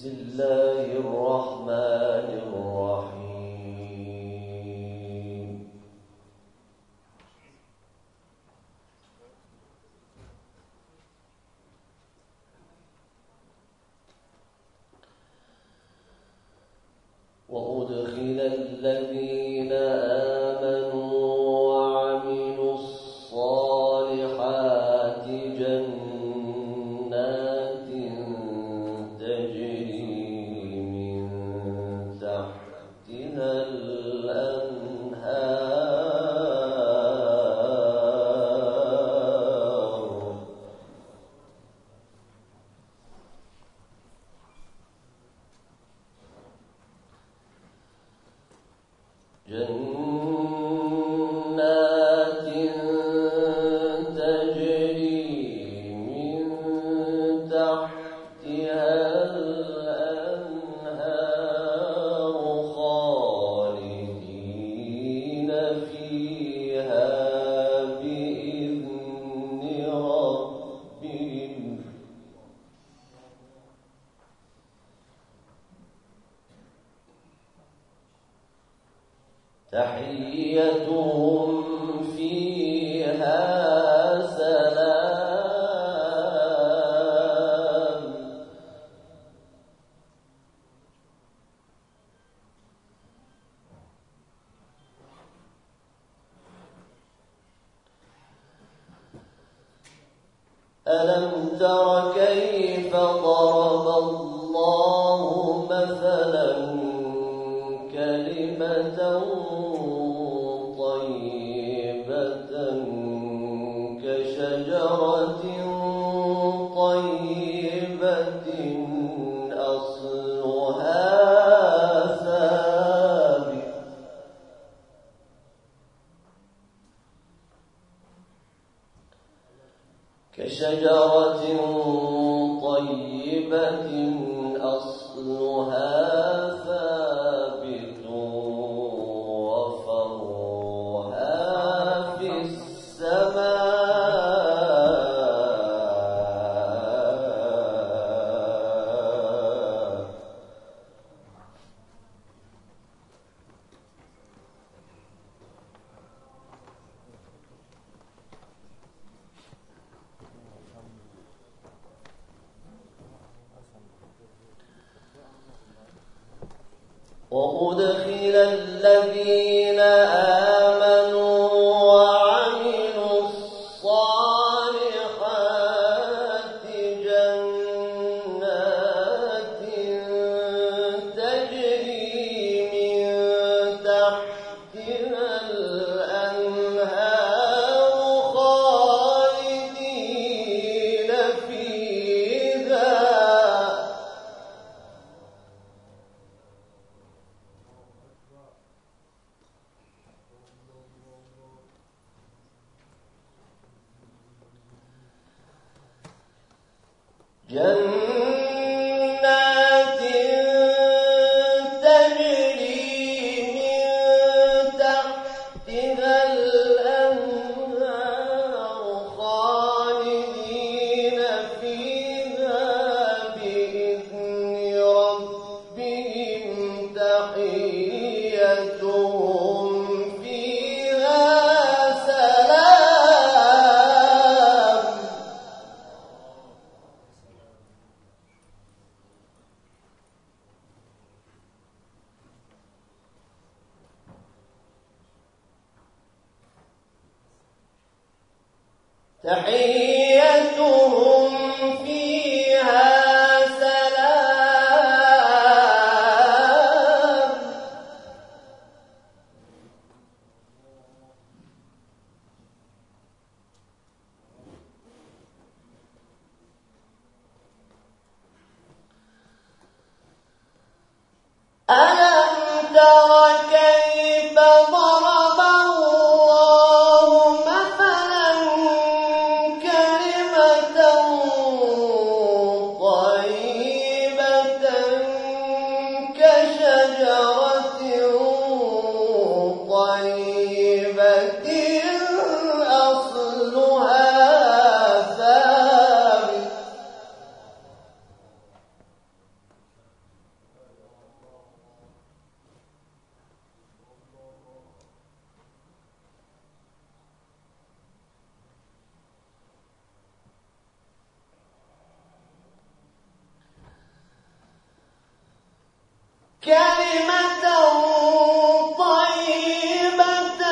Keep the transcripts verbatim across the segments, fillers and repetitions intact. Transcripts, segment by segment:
بسم الله الرحمن الرحيم. وأدخل الذين آمنوا وعملوا الصالحات جنات تجري من تحتها الأنهار جنات تجري من تحتها الأنهار خالدين فيها بإذن ربهم تحيتهم فيها سلام ألم تر كيف ضرب الله مثلا كلمة طيبة كشجرة طيبة أصلها ثابت كشجرة طيبة أصلها ثابت وفرعها في السماء وأدخل الذين آمنوا وعملوا الصالحات جنات تجري من تحتها الأنهار خالدين فيها جنات تجري من تحتها الأنهار خالدين فيها بإذن ربهم تحيتهم فيها سلام تحيتهم فيها سلام ألم تر كيف ضرب الله مثلا كلمة كلمة طيبة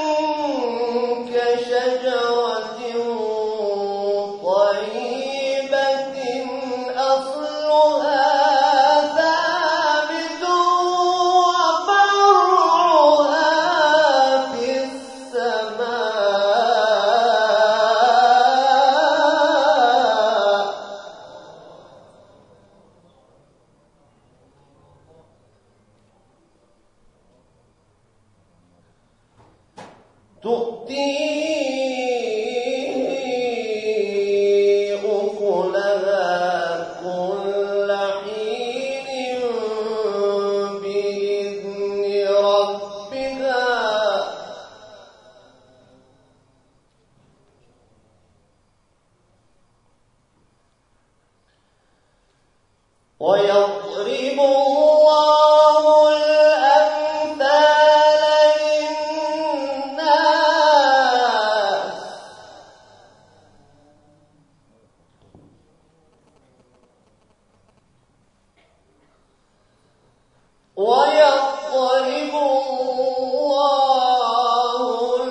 كشجرة طيبة أصلها ثابت وفرعها في السماء. تؤتي أكلها كل حين بإذن ربها ويضرب الله الأمثال للناس ويضرب الله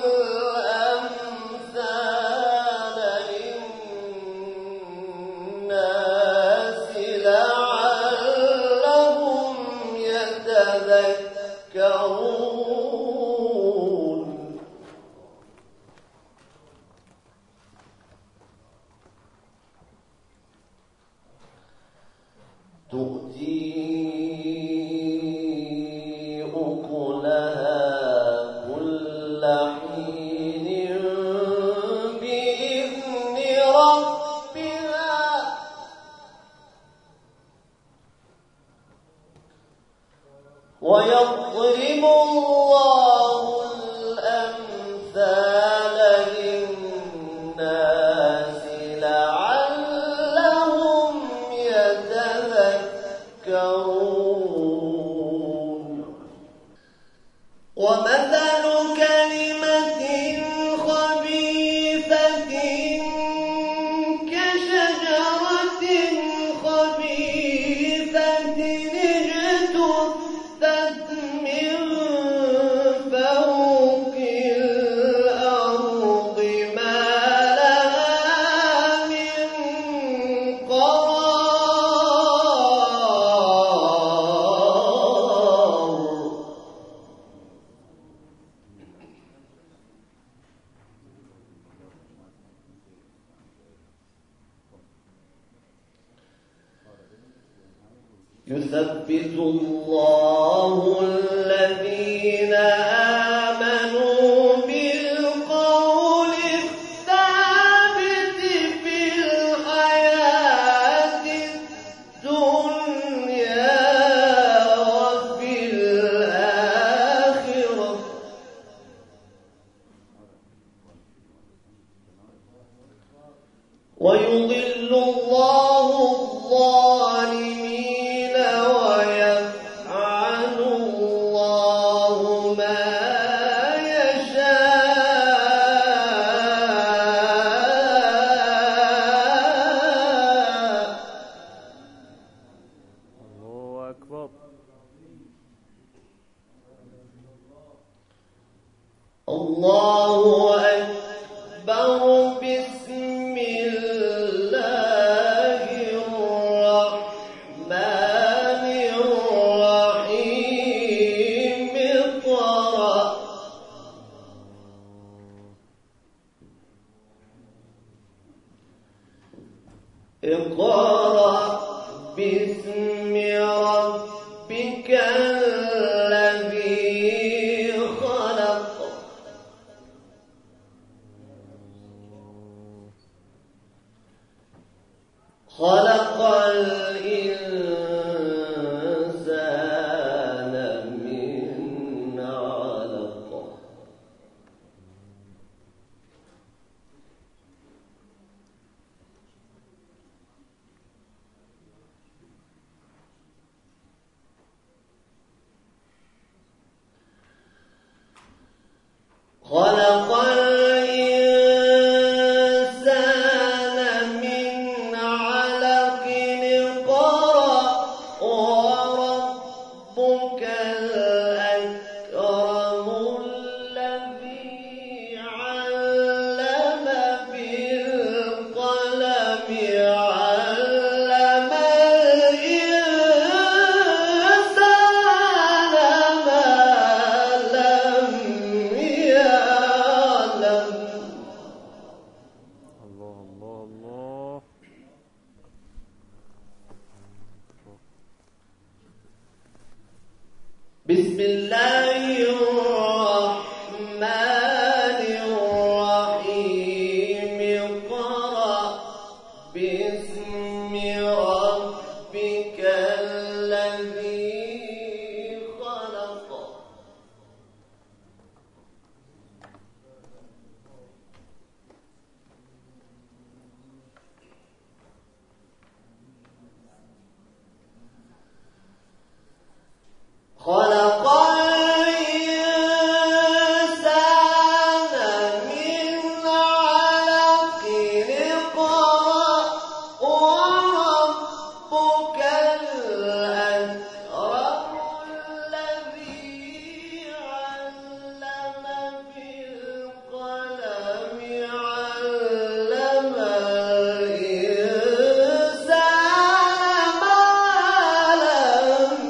الأمثال للناس لعلهم يتذكرون. تؤتي أكلها كل حين بإذن ربها ويضرب الله الأمثال للناس لعلهم يتذكرون. ومثل كلمة خبيثة كشجرة خبيثة اجتثت من فوق الأرض ما لها من قرار. يثبت الله الذين آمنوا بالقول الثابت في الحياة الدنيا وفي الآخرة ويضل الله الظالمين ويفعل الله ما يشاء. الله أكبر. الله أكبر. بسم الله الرحمن الرحيم. اقرأ اقرأ باسم ربك الذي خلق. خلق الإنسان من علق. خلق الإنسان من علق. اقرأ وربك الله الرحمن الرحيم اقرأ باسم ربك الذي خلق خلق الإنسان من علق اقرأ وربك الأكرم الذي علم بالقلم علم الإنسان ما لم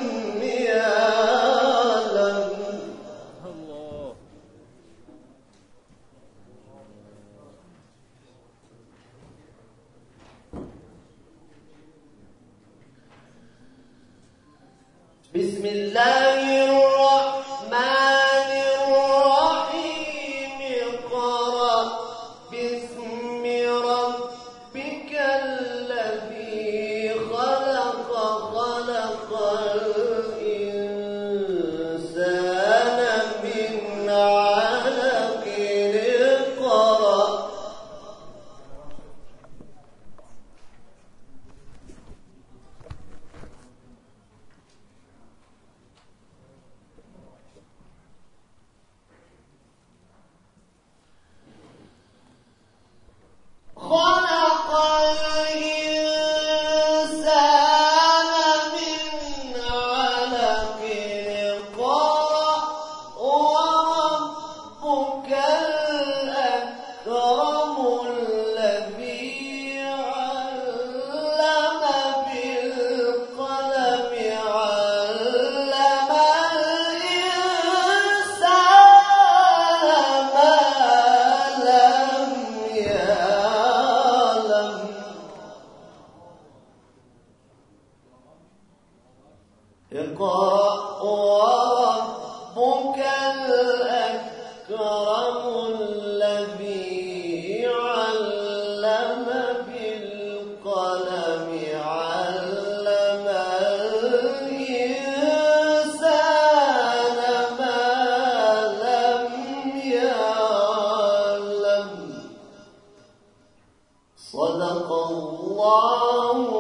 يعلم. الله. بسم الله الرحمن الرحيم اقرأ باسم ربك الذي خلق خلق الإنسان من علق اقرأ خلق الإنسان من علق اقرأ وربك الأكرم الذي علم بالقلم علم الإنسان ما لم يعلم. اقرأ وربك الأكرم الذي علم بالقلم علم الإنسان ما لم يعلم. صدق الله